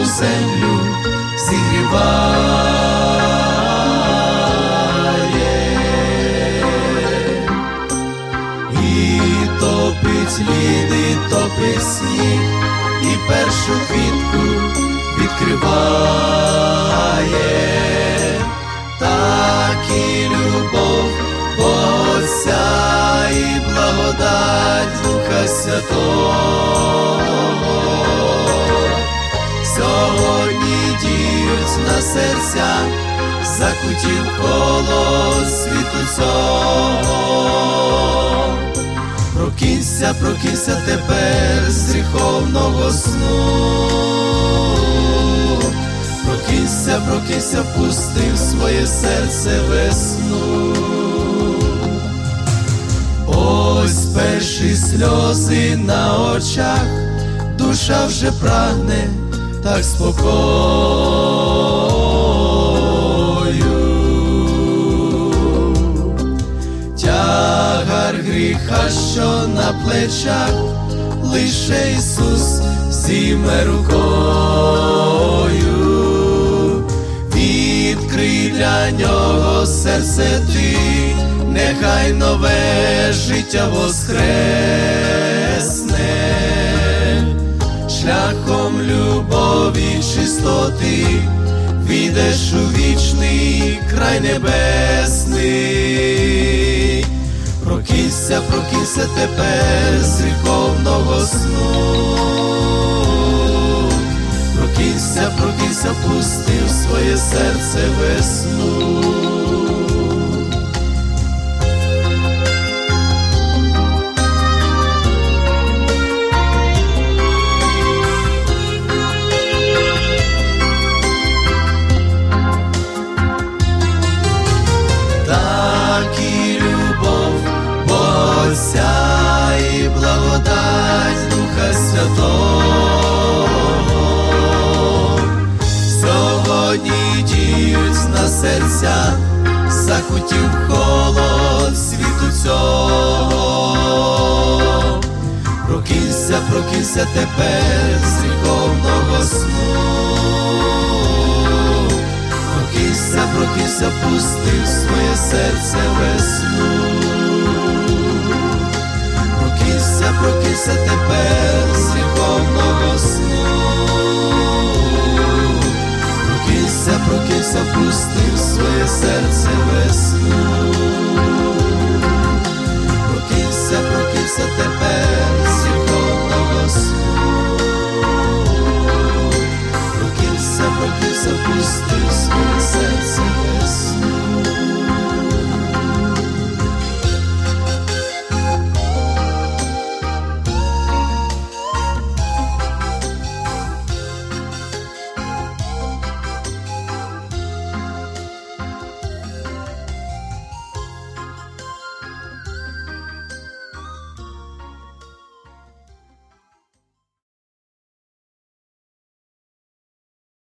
теплу землю зігріває і топить лід, і топить сніг, і першу квітку відкриває. Так і любов Отця і благодать Духа Святого сьогодні діють на серцях, закуті в холод світу цього. Прокинься, прокинься тепер з гріховного сну. Прокинься, прокинься, впусти в своє серце весну. Ось перші сльози на очах, душа вже прагне так спокою. Тягар гріха, що на плечах, лише Ісус зійме рукою. Відкрий для Нього серце ти, нехай нове життя воскресне. Шляхом любові чистоти війдеш у вічний край небесний. Прокинься, прокинься тепер з гріховного сну. Прокинься, прокинься, пусти в своє серце весну. Отця і благодать Духа Святого сьогодні діють на серця, закуті в холод світу цього. Прокинься, прокинься тепер з гріховного сну. Прокинься, прокинься, пусти в своє серце весну. Прокинься тепер з гріховного сну. Прокинься, прокинься, пусти в своє серце весну. Прокинься, прокинься тепер.